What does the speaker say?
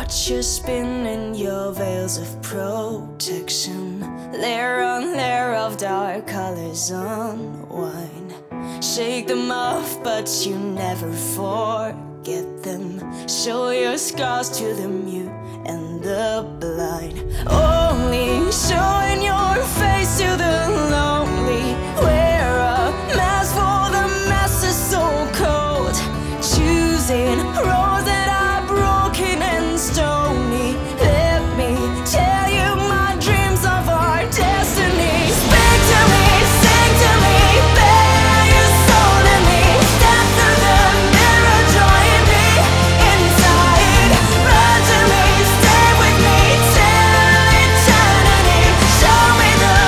Watch you spin in your veils of protection. Layer on layer of dark colors unwind. Shake them off, but you never forget them. Show your scars to the mute and the blind. Only showing your face